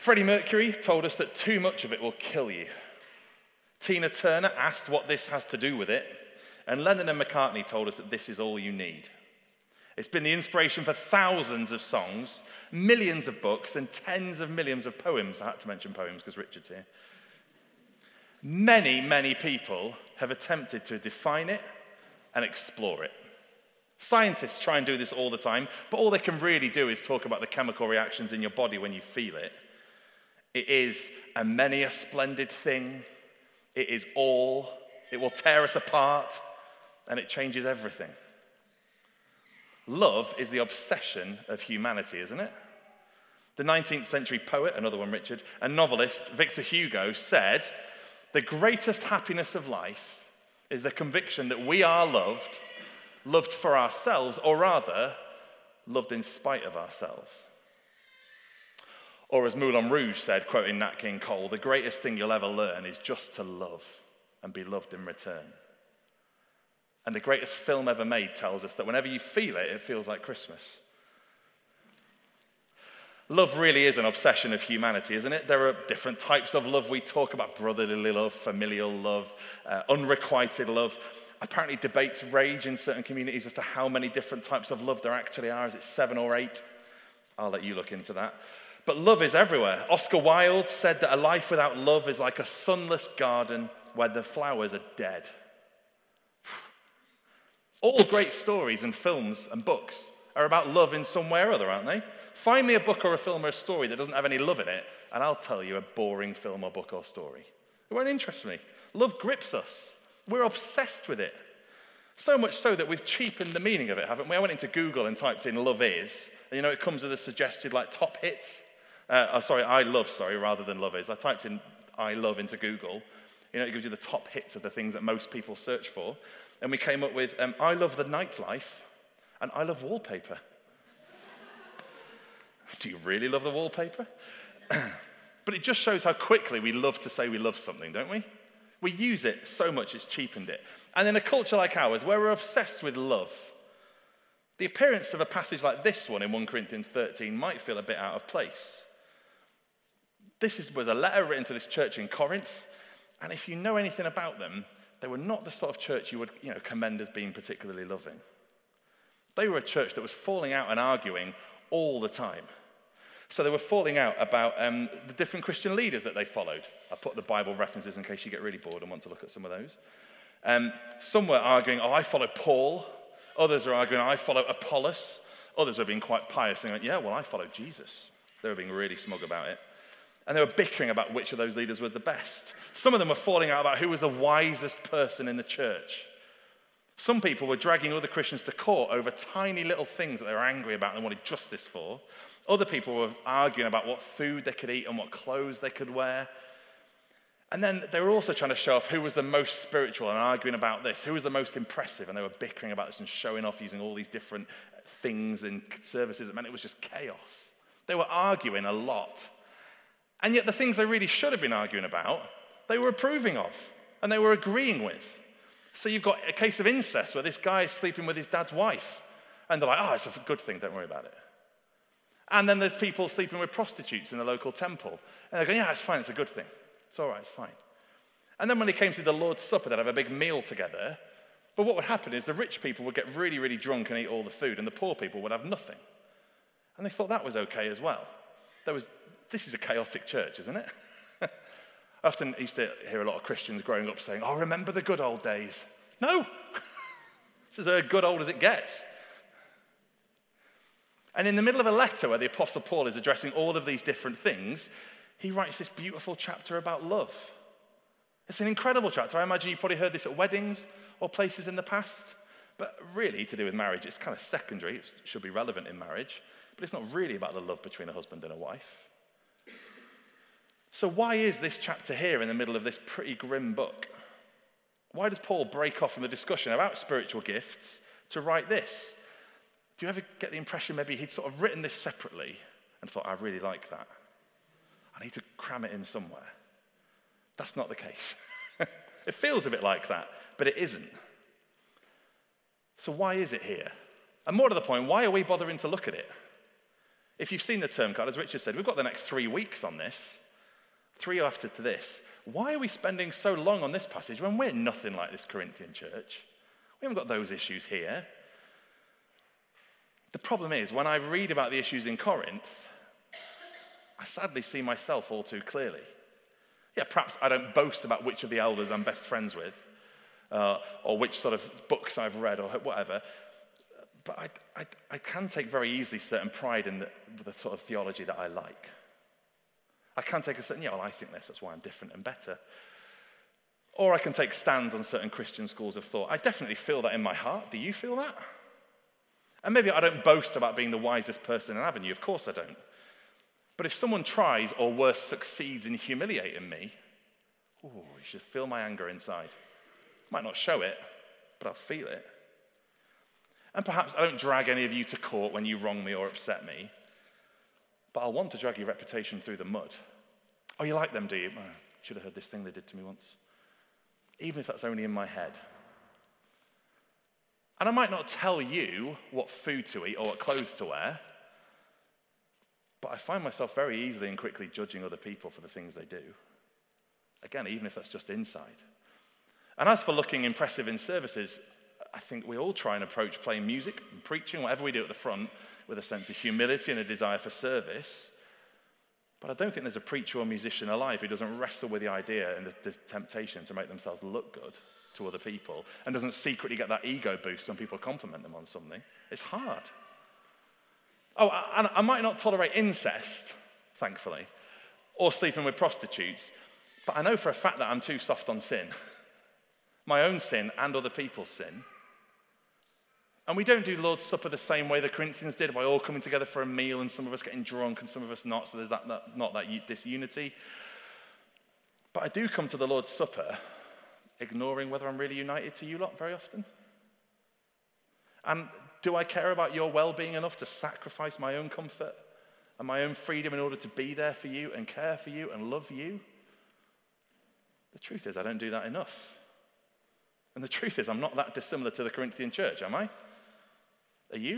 Freddie Mercury told us that too much of it will kill you. Tina Turner asked what this has to do with it, and Lennon and McCartney told us that this is all you need. It's been the inspiration for thousands of songs, millions of books, and tens of millions of poems. I had to mention poems because Richard's here. Many, many people have attempted to define it and explore it. Scientists try and do this all the time, but all they can really do is talk about the chemical reactions in your body when you feel it. It is a many a splendid thing. It is all. It will tear us apart, and it changes everything. Love is the obsession of humanity, isn't it? The 19th century poet, another one, Richard, and novelist Victor Hugo said, "The greatest happiness of life is the conviction that we are loved, loved for ourselves, or rather, loved in spite of ourselves." Or as Moulin Rouge said, quoting Nat King Cole, "The greatest thing you'll ever learn is just to love and be loved in return." And the greatest film ever made tells us that whenever you feel it, it feels like Christmas. Love really is an obsession of humanity, isn't it? There are different types of love. We talk about brotherly love, familial love, unrequited love. Apparently debates rage in certain communities as to how many different types of love there actually are. Is it 7 or 8? I'll let you look into that. But love is everywhere. Oscar Wilde said that a life without love is like a sunless garden where the flowers are dead. All great stories and films and books are about love in some way or other, aren't they? Find me a book or a film or a story that doesn't have any love in it, and I'll tell you a boring film or book or story. It won't interest me. Love grips us. We're obsessed with it. So much so that we've cheapened the meaning of it, haven't we? I went into Google and typed in "love is," and it comes with a suggested top hits. I love, rather than love is. I typed in "I love" into Google. It gives you the top hits of the things that most people search for. And we came up with "I love the nightlife" and "I love wallpaper." Do you really love the wallpaper? But it just shows how quickly we love to say we love something, don't we? We use it so much it's cheapened it. And in a culture like ours, where we're obsessed with love, the appearance of a passage like this one in 1 Corinthians 13 might feel a bit out of place. This was a letter written to this church in Corinth, and if you know anything about them, they were not the sort of church you would commend as being particularly loving. They were a church that was falling out and arguing all the time. So they were falling out about the different Christian leaders that they followed. I put the Bible references in case you get really bored and want to look at some of those. Some were arguing, I follow Paul. Others are arguing, I follow Apollos. Others were being quite pious and going, I follow Jesus. They were being really smug about it. And they were bickering about which of those leaders were the best. Some of them were falling out about who was the wisest person in the church. Some people were dragging other Christians to court over tiny little things that they were angry about and wanted justice for. Other people were arguing about what food they could eat and what clothes they could wear. And then they were also trying to show off who was the most spiritual and arguing about this, who was the most impressive, and they were bickering about this and showing off using all these different things and services. It was just chaos. They were arguing a lot. And yet the things they really should have been arguing about, they were approving of and they were agreeing with. So you've got a case of incest where this guy is sleeping with his dad's wife. And they're like, it's a good thing, don't worry about it. And then there's people sleeping with prostitutes in the local temple. And they're going, it's fine, it's a good thing. It's all right, it's fine. And then when they came to the Lord's Supper, they'd have a big meal together. But what would happen is the rich people would get really, really drunk and eat all the food, and the poor people would have nothing. And they thought that was okay as well. This is a chaotic church, isn't it? I often used to hear a lot of Christians growing up saying, remember the good old days. No. This is as good old as it gets. And in the middle of a letter where the Apostle Paul is addressing all of these different things, he writes this beautiful chapter about love. It's an incredible chapter. I imagine you've probably heard this at weddings or places in the past. But really, to do with marriage, it's kind of secondary. It should be relevant in marriage. But it's not really about the love between a husband and a wife. So why is this chapter here in the middle of this pretty grim book? Why does Paul break off from the discussion about spiritual gifts to write this? Do you ever get the impression maybe he'd sort of written this separately and thought, I really like that. I need to cram it in somewhere. That's not the case. It feels a bit like that, but it isn't. So why is it here? And more to the point, why are we bothering to look at it? If you've seen the term card, as Richard said, we've got the next 3 weeks on this, 3 after to this. Why are we spending so long on this passage when we're nothing like this Corinthian church? We haven't got those issues here. The problem is, when I read about the issues in Corinth, I sadly see myself all too clearly. Yeah, perhaps I don't boast about which of the elders I'm best friends with, or which sort of books I've read, or whatever. But I can take very easily certain pride in the sort of theology that I like. I can take a certain, well, I think this, that's why I'm different and better. Or I can take stands on certain Christian schools of thought. I definitely feel that in my heart. Do you feel that? And maybe I don't boast about being the wisest person in Avenue. Of course I don't. But if someone tries, or worse, succeeds in humiliating me, you should feel my anger inside. I might not show it, but I'll feel it. And perhaps I don't drag any of you to court when you wrong me or upset me, but I'll want to drag your reputation through the mud. Oh, you like them, do you? Oh, should have heard this thing they did to me once. Even if that's only in my head. And I might not tell you what food to eat or what clothes to wear, but I find myself very easily and quickly judging other people for the things they do. Again, even if that's just inside. And as for looking impressive in services, I think we all try and approach playing music and preaching, whatever we do at the front, with a sense of humility and a desire for service. But I don't think there's a preacher or musician alive who doesn't wrestle with the idea and the temptation to make themselves look good to other people and doesn't secretly get that ego boost when people compliment them on something. It's hard. Oh, and I might not tolerate incest, thankfully, or sleeping with prostitutes, but I know for a fact that I'm too soft on sin. My own sin and other people's sin. And we don't do Lord's Supper the same way the Corinthians did, by all coming together for a meal and some of us getting drunk and some of us not, so there's not that disunity. But I do come to the Lord's Supper ignoring whether I'm really united to you lot very often. And do I care about your well-being enough to sacrifice my own comfort and my own freedom in order to be there for you and care for you and love you? The truth is, I don't do that enough. And the truth is, I'm not that dissimilar to the Corinthian church, am I? Are you?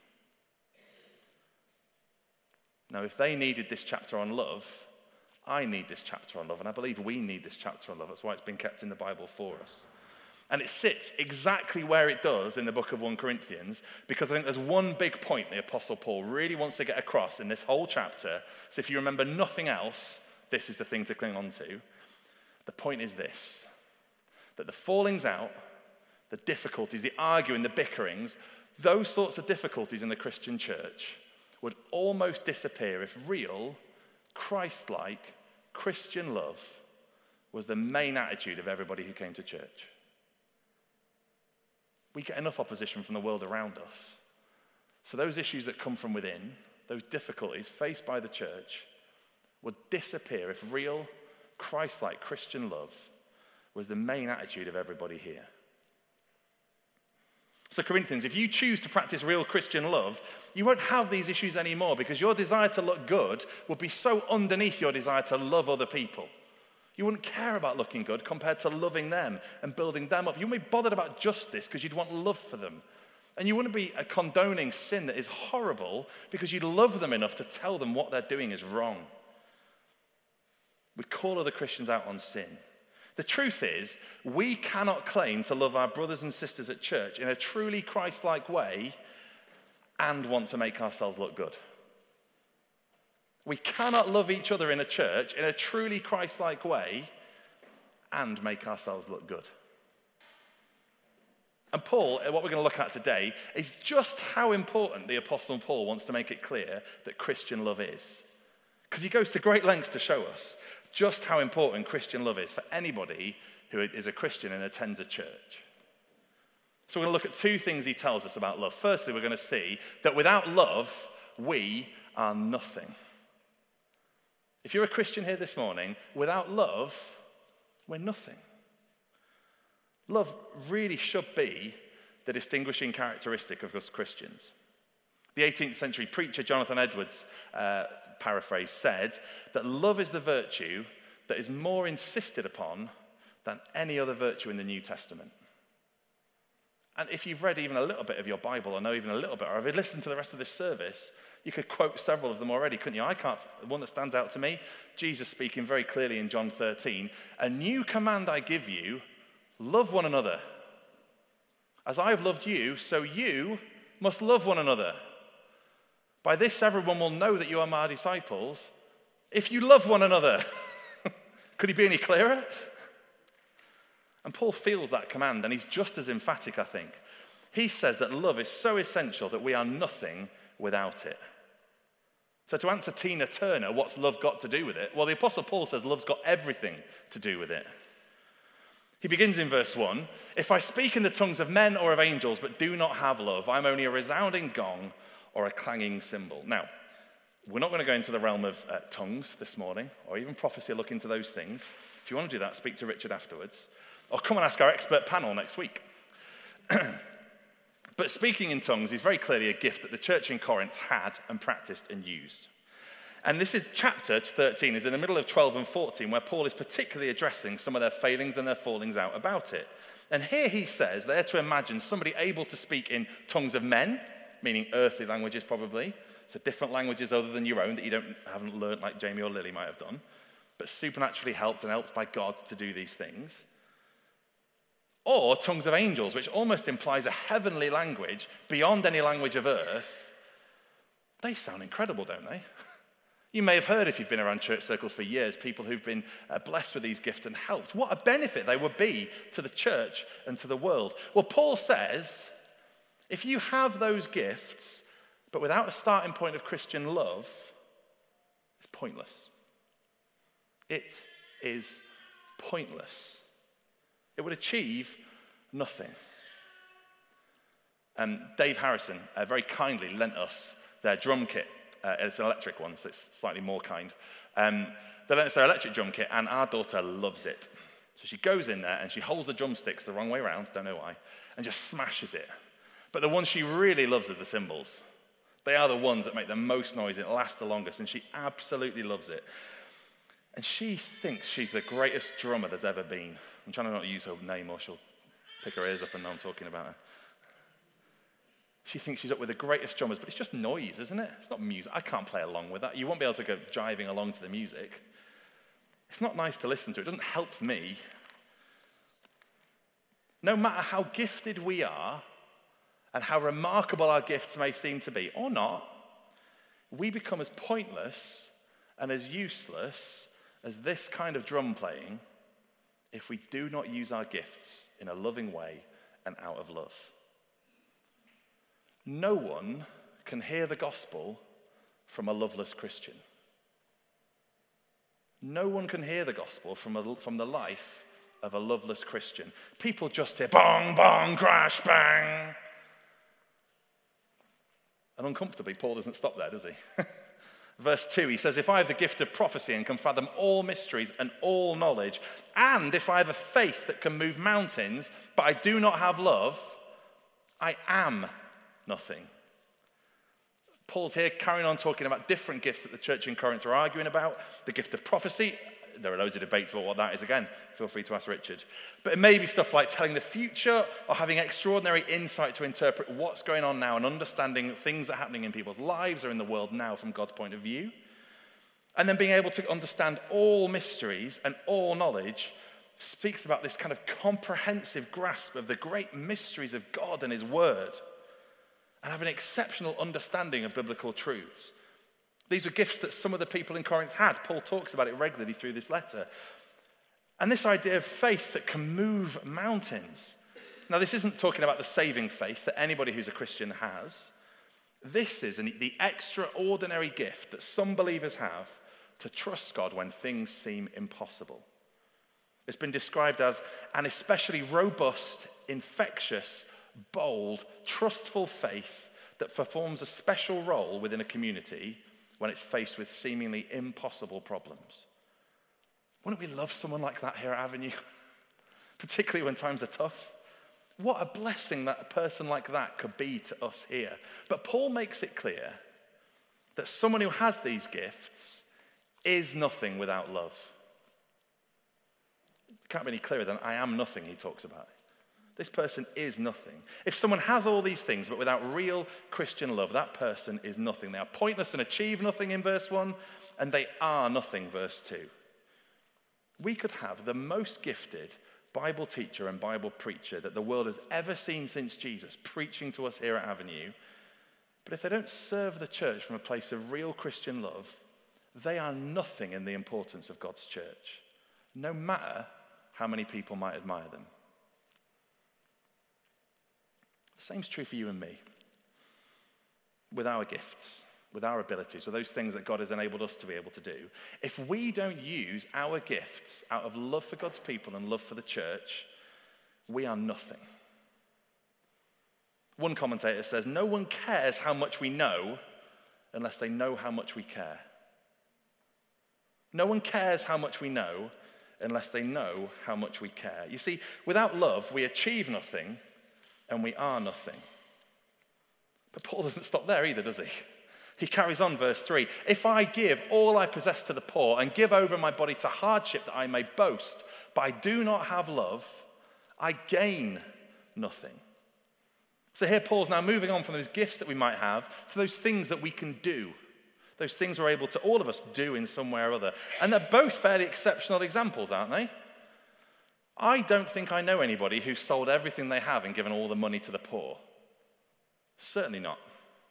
Now, if they needed this chapter on love, I need this chapter on love, and I believe we need this chapter on love. That's why it's been kept in the Bible for us. And it sits exactly where it does in the book of 1 Corinthians, because I think there's one big point the Apostle Paul really wants to get across in this whole chapter. So if you remember nothing else, this is the thing to cling on to. The point is this, that the fallings out, the difficulties, the arguing, the bickerings, those sorts of difficulties in the Christian church would almost disappear if real, Christ-like, Christian love was the main attitude of everybody who came to church. We get enough opposition from the world around us. So those issues that come from within, those difficulties faced by the church, would disappear if real, Christ-like Christian love was the main attitude of everybody here. So Corinthians, if you choose to practice real Christian love, you won't have these issues anymore because your desire to look good will be so underneath your desire to love other people. You wouldn't care about looking good compared to loving them and building them up. You wouldn't be bothered about justice because you'd want love for them. And you wouldn't be condoning sin that is horrible because you'd love them enough to tell them what they're doing is wrong. We'd call other Christians out on sin. The truth is, we cannot claim to love our brothers and sisters at church in a truly Christ-like way and want to make ourselves look good. We cannot love each other in a church in a truly Christ-like way and make ourselves look good. And Paul, what we're going to look at today, is just how important the Apostle Paul wants to make it clear that Christian love is. Because he goes to great lengths to show us just how important Christian love is for anybody who is a Christian and attends a church. So we're going to look at two things he tells us about love. Firstly, we're going to see that without love, we are nothing. If you're a Christian here this morning, without love, we're nothing. Love really should be the distinguishing characteristic of us Christians. The 18th century preacher Jonathan Edwards, paraphrase, said that love is the virtue that is more insisted upon than any other virtue in the New Testament. And if you've read even a little bit of your Bible, or know even a little bit, or have listened to the rest of this service, You could quote several of them already, couldn't you? The one that stands out to me, Jesus speaking very clearly in John 13, "A new command I give you, love one another. As I have loved you, so you must love one another. By this everyone will know that you are my disciples, if you love one another." Could he be any clearer? And Paul feels that command, and he's just as emphatic, I think. He says that love is so essential that we are nothing without it. So to answer Tina Turner, what's love got to do with it? Well, the Apostle Paul says love's got everything to do with it. He begins in verse 1, "If I speak in the tongues of men or of angels but do not have love, I'm only a resounding gong or a clanging cymbal." Now, we're not going to go into the realm of tongues this morning, or even prophecy or look into those things. If you want to do that, speak to Richard afterwards. Or come and ask our expert panel next week. But speaking in tongues is very clearly a gift that the church in Corinth had and practiced and used. And this is chapter 13, is in the middle of 12 and 14, where Paul is particularly addressing some of their failings and their fallings out about it. And here he says they're to imagine somebody able to speak in tongues of men, meaning earthly languages probably, so different languages other than your own that you haven't learned like Jamie or Lily might have done, but supernaturally helped by God to do these things. Or tongues of angels, which almost implies a heavenly language beyond any language of earth. They sound incredible, don't they? You may have heard, if you've been around church circles for years, people who've been blessed with these gifts and helped. What a benefit they would be to the church and to the world. Well, Paul says, if you have those gifts, but without a starting point of Christian love, it's pointless. It is pointless. It would achieve nothing. Dave Harrison very kindly lent us their drum kit. It's an electric one, so it's slightly more kind. They lent us their electric drum kit, and our daughter loves it. So she goes in there, and she holds the drumsticks the wrong way around, don't know why, and just smashes it. But the ones she really loves are the cymbals. They are the ones that make the most noise and last the longest, and she absolutely loves it. And she thinks she's the greatest drummer there's ever been. I'm trying to not use her name or she'll pick her ears up and know I'm talking about her. She thinks she's up with the greatest drummers, but it's just noise, isn't it? It's not music. I can't play along with that. You won't be able to go jiving along to the music. It's not nice to listen to. It doesn't help me. No matter how gifted we are and how remarkable our gifts may seem to be, or not, we become as pointless and as useless as this kind of drum playing if we do not use our gifts in a loving way and out of love. No one can hear the gospel from a loveless Christian. No one can hear the gospel from the life of a loveless Christian. People just hear bong, bong, crash, bang. And uncomfortably, Paul doesn't stop there, does he? Verse 2, he says, if I have the gift of prophecy and can fathom all mysteries and all knowledge, and if I have a faith that can move mountains, but I do not have love, I am nothing. Paul's here carrying on talking about different gifts that the church in Corinth are arguing about. The gift of prophecy, there are loads of debates about what that is again. Feel free to ask Richard. But it may be stuff like telling the future or having extraordinary insight to interpret what's going on now and understanding things that are happening in people's lives or in the world now from God's point of view. And then being able to understand all mysteries and all knowledge speaks about this kind of comprehensive grasp of the great mysteries of God and his word and have an exceptional understanding of biblical truths. These were gifts that some of the people in Corinth had. Paul talks about it regularly through this letter. And this idea of faith that can move mountains. Now, this isn't talking about the saving faith that anybody who's a Christian has. This is the extraordinary gift that some believers have to trust God when things seem impossible. It's been described as an especially robust, infectious, bold, trustful faith that performs a special role within a community when it's faced with seemingly impossible problems. Wouldn't we love someone like that here at Avenue? Particularly when times are tough. What a blessing that a person like that could be to us here. But Paul makes it clear that someone who has these gifts is nothing without love. It can't be any clearer than I am nothing he talks about. This person is nothing. If someone has all these things, but without real Christian love, that person is nothing. They are pointless and achieve nothing in verse 1, and they are nothing, verse 2. We could have the most gifted Bible teacher and Bible preacher that the world has ever seen since Jesus preaching to us here at Avenue, but if they don't serve the church from a place of real Christian love, they are nothing in the importance of God's church, no matter how many people might admire them. The same's true for you and me. With our gifts, with our abilities, with those things that God has enabled us to be able to do, if we don't use our gifts out of love for God's people and love for the church, we are nothing. One commentator says, no one cares how much we know unless they know how much we care. No one cares how much we know unless they know how much we care. You see, without love, we achieve nothing and we are nothing. But Paul doesn't stop there either, does he? He carries on, verse 3. If I give all I possess to the poor and give over my body to hardship that I may boast, but I do not have love, I gain nothing. So here Paul's now moving on from those gifts that we might have to those things that we can do. Those things we're able to, all of us, do in some way or other. And they're both fairly exceptional examples, aren't they? I don't think I know anybody who's sold everything they have and given all the money to the poor. Certainly not.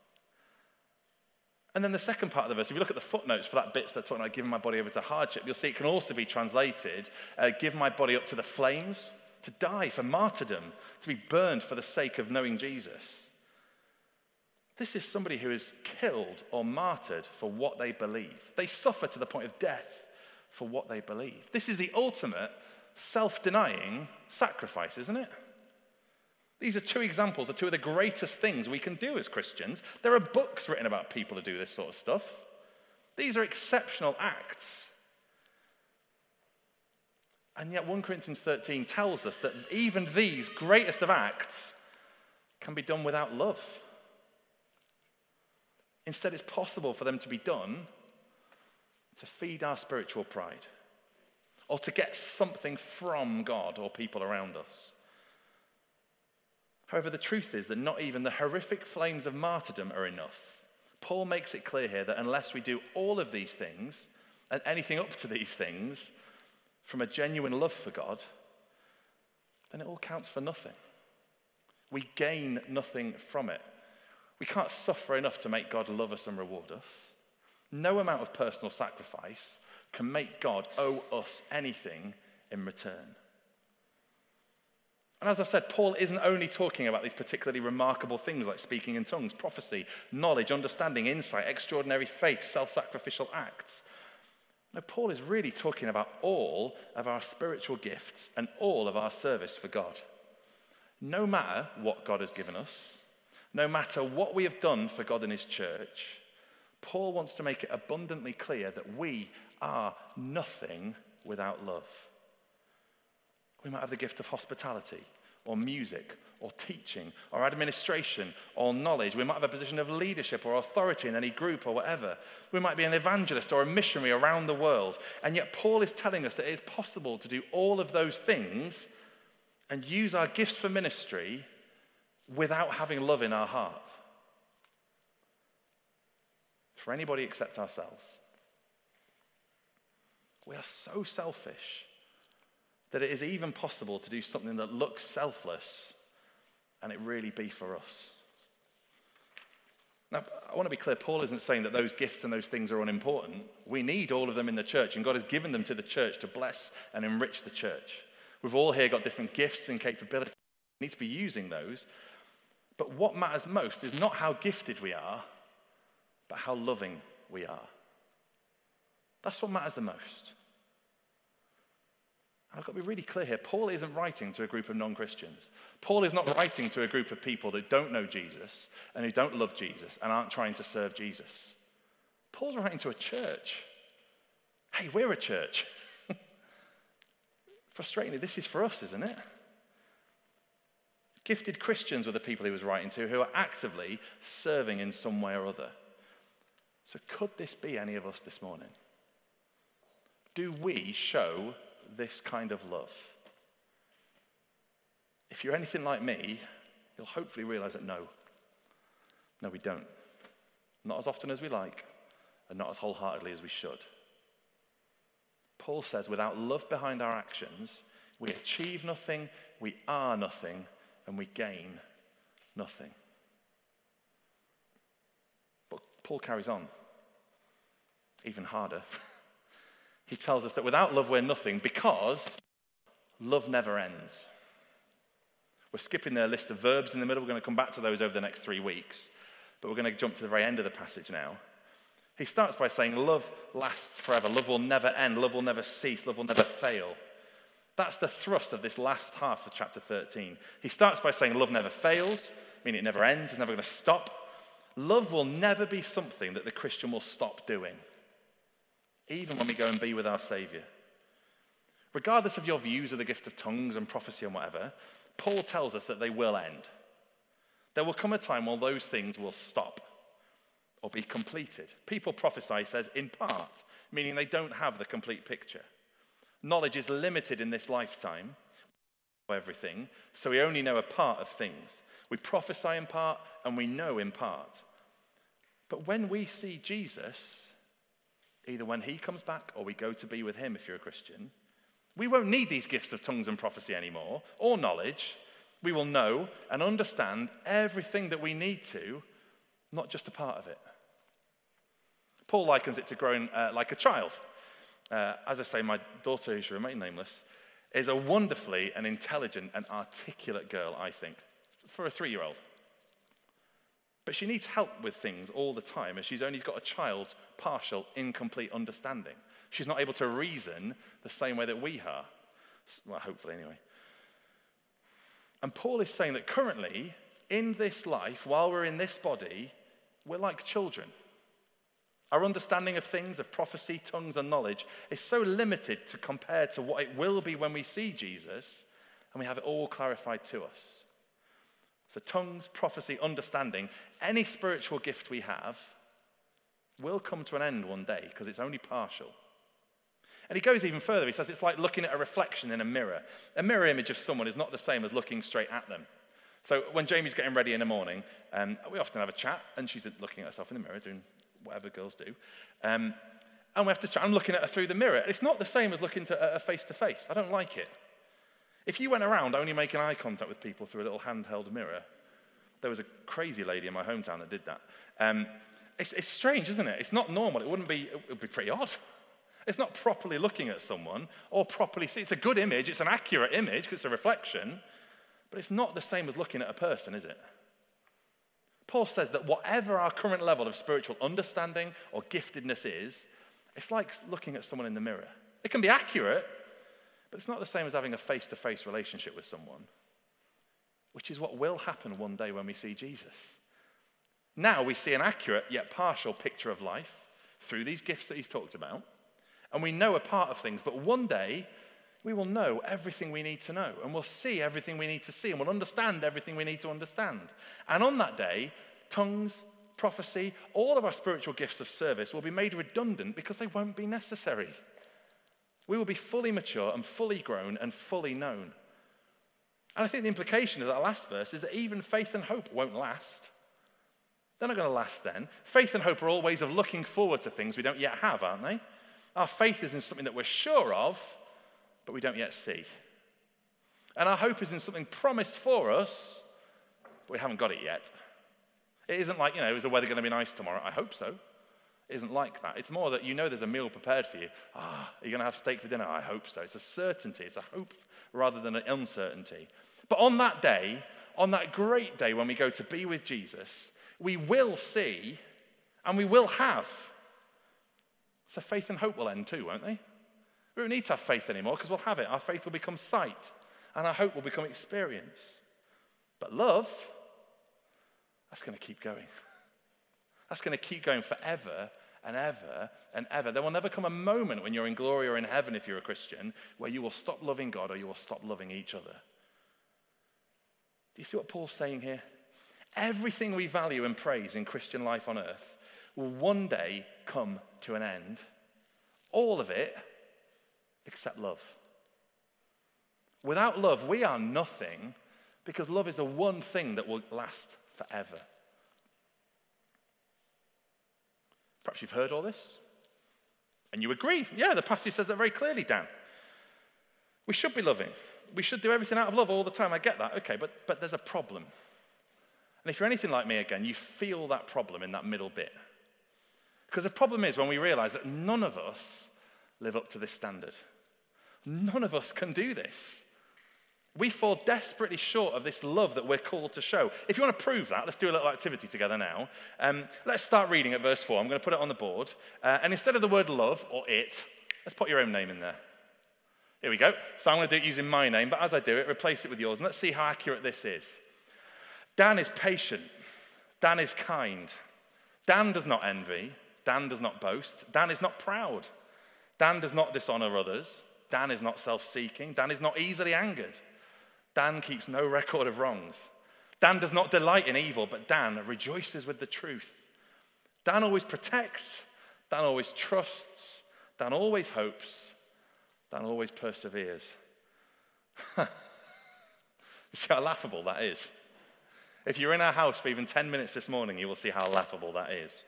And then the second part of the verse, if you look at the footnotes for that bit that's talking about giving my body over to hardship, you'll see it can also be translated, give my body up to the flames, to die for martyrdom, to be burned for the sake of knowing Jesus. This is somebody who is killed or martyred for what they believe. They suffer to the point of death for what they believe. This is the ultimate self-denying sacrifice, isn't it? These are two examples of two of the greatest things we can do as Christians. There are books written about people who do this sort of stuff. These are exceptional acts. And yet 1 Corinthians 13 tells us that even these greatest of acts can be done without love. Instead, it's possible for them to be done to feed our spiritual pride or to get something from God or people around us. However, the truth is that not even the horrific flames of martyrdom are enough. Paul makes it clear here that unless we do all of these things and anything up to these things from a genuine love for God, then it all counts for nothing. We gain nothing from it. We can't suffer enough to make God love us and reward us. No amount of personal sacrifice can make God owe us anything in return. And as I've said, Paul isn't only talking about these particularly remarkable things like speaking in tongues, prophecy, knowledge, understanding, insight, extraordinary faith, self-sacrificial acts. No, Paul is really talking about all of our spiritual gifts and all of our service for God. No matter what God has given us, no matter what we have done for God and his church, Paul wants to make it abundantly clear that we are nothing without love. We might have the gift of hospitality, or music, or teaching, or administration, or knowledge. We might have a position of leadership or authority in any group or whatever. We might be an evangelist or a missionary around the world. And yet Paul is telling us that it is possible to do all of those things and use our gifts for ministry without having love in our heart. For anybody except ourselves. We are so selfish that it is even possible to do something that looks selfless and it really be for us. Now, I want to be clear, Paul isn't saying that those gifts and those things are unimportant. We need all of them in the church, and God has given them to the church to bless and enrich the church. We've all here got different gifts and capabilities. We need to be using those. But what matters most is not how gifted we are, but how loving we are. That's what matters the most. I've got to be really clear here. Paul isn't writing to a group of non-Christians. Paul is not writing to a group of people that don't know Jesus and who don't love Jesus and aren't trying to serve Jesus. Paul's writing to a church. Hey, we're a church. Frustratingly, this is for us, isn't it? Gifted Christians were the people he was writing to who are actively serving in some way or other. So could this be any of us this morning? Do we show this kind of love? If if you're anything like me, you'll hopefully realize that no, we don't. Not as often as we like, and not as wholeheartedly as we should. Paul says, without love behind our actions, we achieve nothing, we are nothing, and we gain nothing. But Paul carries on, even harder. He tells us that without love we're nothing because love never ends. We're skipping their list of verbs in the middle. We're going to come back to those over the next 3 weeks. But we're going to jump to the very end of the passage now. He starts by saying love lasts forever. Love will never end. Love will never cease. Love will never fail. That's the thrust of this last half of chapter 13. He starts by saying love never fails, meaning it never ends, it's never going to stop. Love will never be something that the Christian will stop doing, even when we go and be with our Saviour. Regardless of your views of the gift of tongues and prophecy and whatever, Paul tells us that they will end. There will come a time when those things will stop or be completed. People prophesy, he says, in part, meaning they don't have the complete picture. Knowledge is limited in this lifetime, everything, so we only know a part of things. We prophesy in part and we know in part. But when we see Jesus, either when he comes back or we go to be with him if you're a Christian, we won't need these gifts of tongues and prophecy anymore, or knowledge. We will know and understand everything that we need to, not just a part of it. Paul likens it to growing like a child. As I say, my daughter, who should remain nameless, is a wonderfully and intelligent and articulate girl, I think, for a 3-year-old. But she needs help with things all the time, as she's only got a child's partial, incomplete understanding. She's not able to reason the same way that we are. Well, hopefully anyway. And Paul is saying that currently, in this life, while we're in this body, we're like children. Our understanding of things, of prophecy, tongues, and knowledge is so limited to compare to what it will be when we see Jesus, and we have it all clarified to us. So tongues, prophecy, understanding, any spiritual gift we have will come to an end one day because it's only partial. And he goes even further. He says it's like looking at a reflection in a mirror. A mirror image of someone is not the same as looking straight at them. So when Jamie's getting ready in the morning, we often have a chat, and she's looking at herself in the mirror, doing whatever girls do. And we have to chat. I'm looking at her through the mirror. It's not the same as looking at her face to face. I don't like it. If you went around only making eye contact with people through a little handheld mirror, there was a crazy lady in my hometown that did that. It's strange, isn't it? It's not normal. It would be pretty odd. It's not properly looking at someone or properly see. It's a good image. It's an accurate image because it's a reflection. But it's not the same as looking at a person, is it? Paul says that whatever our current level of spiritual understanding or giftedness is, it's like looking at someone in the mirror. It can be accurate, but it's not the same as having a face-to-face relationship with someone, which is what will happen one day when we see Jesus. Now we see an accurate yet partial picture of life through these gifts that he's talked about, and we know a part of things, but one day we will know everything we need to know, and we'll see everything we need to see, and we'll understand everything we need to understand. And on that day, tongues, prophecy, all of our spiritual gifts of service will be made redundant because they won't be necessary. We will be fully mature and fully grown and fully known. And I think the implication of that last verse is that even faith and hope won't last. They're not going to last then. Faith and hope are all ways of looking forward to things we don't yet have, aren't they? Our faith is in something that we're sure of, but we don't yet see. And our hope is in something promised for us, but we haven't got it yet. It isn't like, is the weather going to be nice tomorrow? I hope so. It isn't like that. It's more that there's a meal prepared for you. Are you going to have steak for dinner? I hope so. It's a certainty. It's a hope rather than an uncertainty. But on that day, on that great day when we go to be with Jesus, we will see and we will have. So faith and hope will end too, won't they? We don't need to have faith anymore because we'll have it. Our faith will become sight and our hope will become experience. But love, that's going to keep going. That's going to keep going forever and ever and ever. There will never come a moment when you're in glory or in heaven, if you're a Christian, where you will stop loving God or you will stop loving each other. Do you see what Paul's saying here? Everything we value and praise in Christian life on earth will one day come to an end. All of it except love. Without love, we are nothing, Because love is the one thing that will last forever. Perhaps you've heard all this, and you agree. Yeah, the passage says that very clearly, Dan. We should be loving. We should do everything out of love all the time. I get that. Okay, but there's a problem. And if you're anything like me again, you feel that problem in that middle bit. Because the problem is when we realize that none of us live up to this standard. None of us can do this. We fall desperately short of this love that we're called to show. If you want to prove that, let's do a little activity together now. Let's start reading at verse 4. I'm going to put it on the board. And instead of the word love or it, let's put your own name in there. Here we go. So I'm going to do it using my name, but as I do it, replace it with yours. And let's see how accurate this is. Dan is patient. Dan is kind. Dan does not envy. Dan does not boast. Dan is not proud. Dan does not dishonor others. Dan is not self-seeking. Dan is not easily angered. Dan keeps no record of wrongs. Dan does not delight in evil, but Dan rejoices with the truth. Dan always protects. Dan always trusts. Dan always hopes. Dan always perseveres. You see how laughable that is? If you're in our house for even 10 minutes this morning, you will see how laughable that is.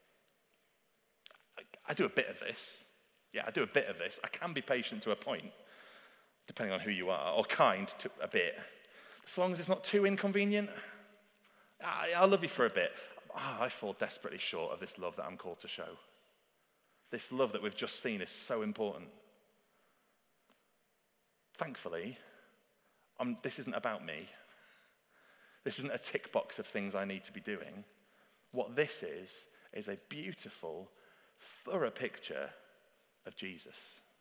I do a bit of this. Yeah, I do a bit of this. I can be patient to a point, depending on who you are, or kind to a bit. As long as it's not too inconvenient, I'll love you for a bit. I fall desperately short of this love that I'm called to show. This love that we've just seen is so important. Thankfully, this isn't about me. This isn't a tick box of things I need to be doing. What this is a beautiful, thorough picture of Jesus.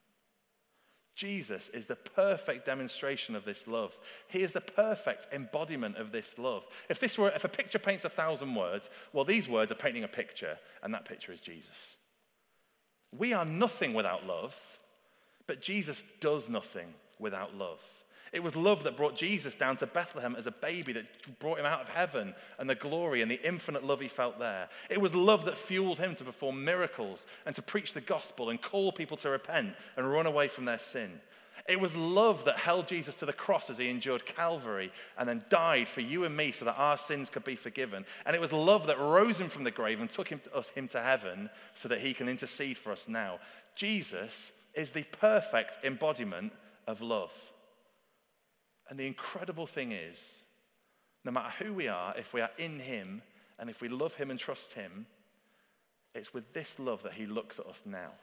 Jesus is the perfect demonstration of this love. He is the perfect embodiment of this love. If a picture paints 1,000 words, well, these words are painting a picture, and that picture is Jesus. We are nothing without love, but Jesus does nothing without love. It was love that brought Jesus down to Bethlehem as a baby, that brought him out of heaven and the glory and the infinite love he felt there. It was love that fueled him to perform miracles and to preach the gospel and call people to repent and run away from their sin. It was love that held Jesus to the cross as he endured Calvary and then died for you and me so that our sins could be forgiven. And it was love that rose him from the grave and took him to heaven so that he can intercede for us now. Jesus is the perfect embodiment of love. And the incredible thing is, no matter who we are, if we are in him and if we love him and trust him, it's with this love that he looks at us now.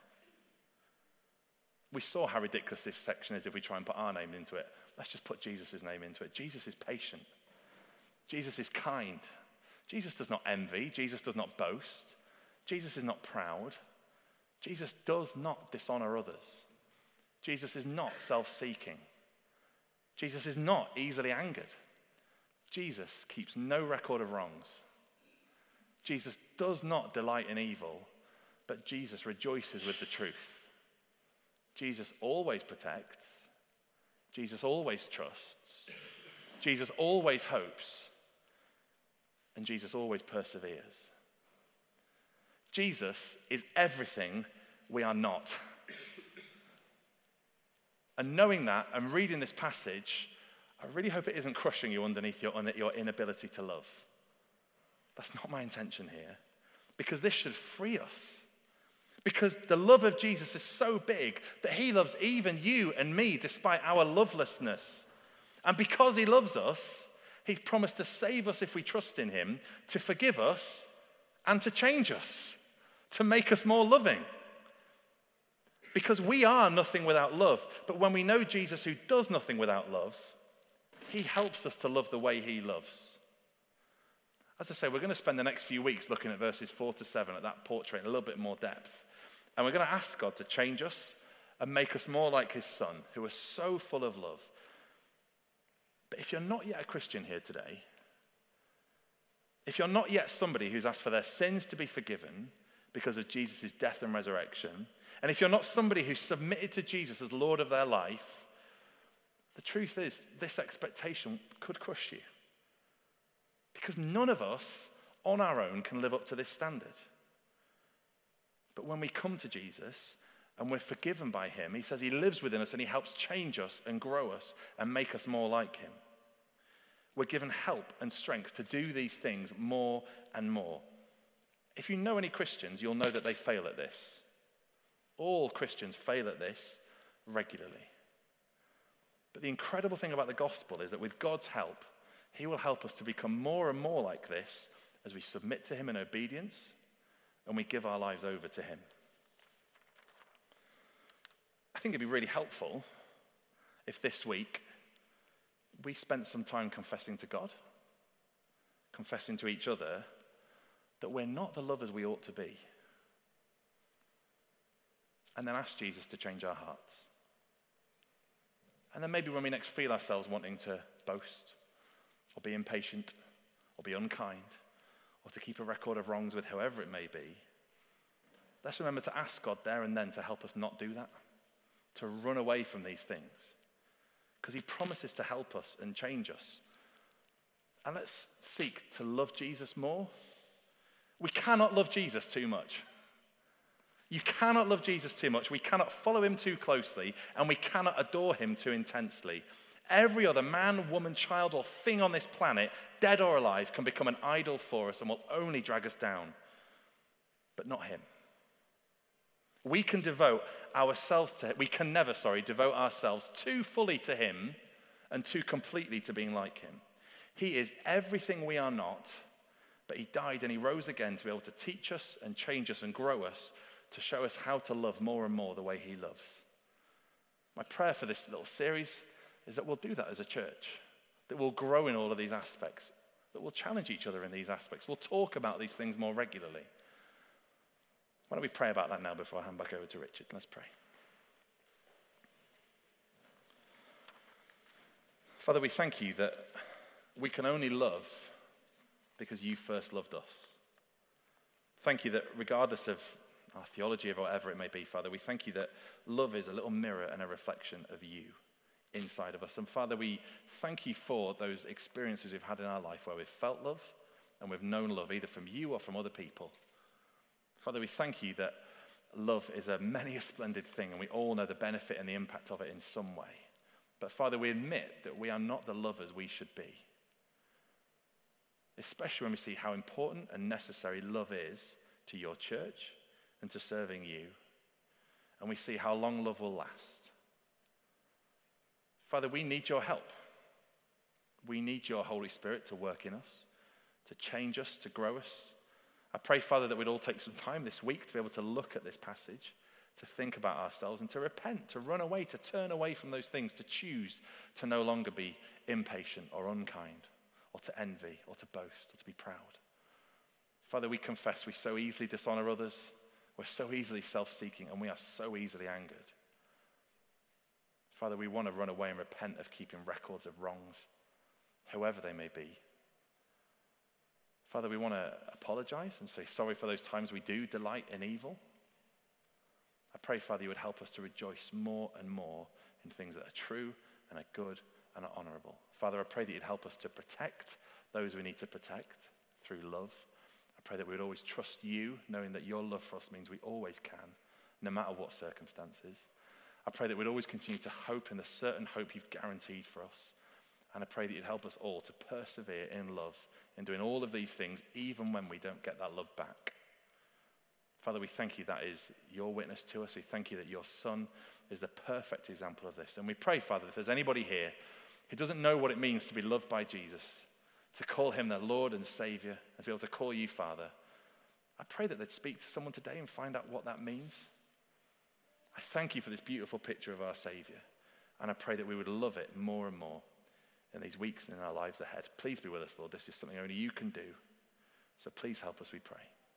We saw how ridiculous this section is if we try and put our name into it. Let's just put Jesus' name into it. Jesus is patient. Jesus is kind. Jesus does not envy. Jesus does not boast. Jesus is not proud. Jesus does not dishonor others. Jesus is not self-seeking. Jesus is not easily angered. Jesus keeps no record of wrongs. Jesus does not delight in evil, but Jesus rejoices with the truth. Jesus always protects. Jesus always trusts. Jesus always hopes. And Jesus always perseveres. Jesus is everything we are not. And knowing that and reading this passage, I really hope it isn't crushing you underneath your inability to love. That's not my intention here. Because this should free us. Because the love of Jesus is so big that he loves even you and me despite our lovelessness. And because he loves us, he's promised to save us if we trust in him, to forgive us, and to change us, to make us more loving. Because we are nothing without love. But when we know Jesus who does nothing without love, he helps us to love the way he loves. As I say, we're going to spend the next few weeks looking at verses 4 to 7 at that portrait in a little bit more depth. And we're going to ask God to change us and make us more like his son, who is so full of love. But if you're not yet a Christian here today, if you're not yet somebody who's asked for their sins to be forgiven because of Jesus' death and resurrection, and if you're not somebody who's submitted to Jesus as Lord of their life, the truth is this expectation could crush you. Because none of us on our own can live up to this standard. But when we come to Jesus and we're forgiven by him, he says he lives within us and he helps change us and grow us and make us more like him. We're given help and strength to do these things more and more. If you know any Christians, you'll know that they fail at this. All Christians fail at this regularly. But the incredible thing about the gospel is that with God's help, he will help us to become more and more like this as we submit to him in obedience and we give our lives over to him. I think it'd be really helpful if this week we spent some time confessing to God, confessing to each other that we're not the lovers we ought to be, and then ask Jesus to change our hearts. And then maybe when we next feel ourselves wanting to boast or be impatient or be unkind or to keep a record of wrongs with whoever it may be, let's remember to ask God there and then to help us not do that, to run away from these things, because he promises to help us and change us. And let's seek to love Jesus more. We cannot love Jesus too much. You cannot love Jesus too much. We cannot follow him too closely, and we cannot adore him too intensely. Every other man, woman, child, or thing on this planet, dead or alive, can become an idol for us and will only drag us down. But not him. We can devote ourselves to him. We can never, devote ourselves too fully to him and too completely to being like him. He is everything we are not, but he died and he rose again to be able to teach us and change us and grow us, to show us how to love more and more the way he loves. My prayer for this little series is that we'll do that as a church, that we'll grow in all of these aspects, that we'll challenge each other in these aspects. We'll talk about these things more regularly. Why don't we pray about that now before I hand back over to Richard? Let's pray. Father, we thank you that we can only love because you first loved us. Thank you that regardless of our theology or whatever it may be, Father, we thank you that love is a little mirror and a reflection of you inside of us. And Father, we thank you for those experiences we've had in our life where we've felt love and we've known love either from you or from other people. Father, we thank you that love is many a splendid thing, and we all know the benefit and the impact of it in some way. But Father, we admit that we are not the lovers we should be, especially when we see how important and necessary love is to your church and to serving you, and we see how long love will last. Father, we need your help. We need your Holy Spirit to work in us, to change us, to grow us. I pray, Father, that we'd all take some time this week to be able to look at this passage, to think about ourselves and to repent, to run away, to turn away from those things, to choose to no longer be impatient or unkind or to envy or to boast or to be proud. Father, we confess we so easily dishonor others, we're so easily self-seeking, and we are so easily angered. Father, we want to run away and repent of keeping records of wrongs, however they may be. Father, we want to apologize and say sorry for those times we do delight in evil. I pray, Father, you would help us to rejoice more and more in things that are true and are good and are honorable. Father, I pray that you'd help us to protect those we need to protect through love. I pray that we would always trust you, knowing that your love for us means we always can, no matter what circumstances. I pray that we'd always continue to hope in the certain hope you've guaranteed for us. And I pray that you'd help us all to persevere in love, in doing all of these things, even when we don't get that love back. Father, we thank you that is your witness to us. We thank you that your Son is the perfect example of this. And we pray, Father, if there's anybody here who doesn't know what it means to be loved by Jesus, to call him their Lord and Savior, and to be able to call you Father, I pray that they'd speak to someone today and find out what that means. I thank you for this beautiful picture of our Savior, and I pray that we would love it more and more in these weeks and in our lives ahead. Please be with us, Lord. This is something only you can do. So please help us, we pray.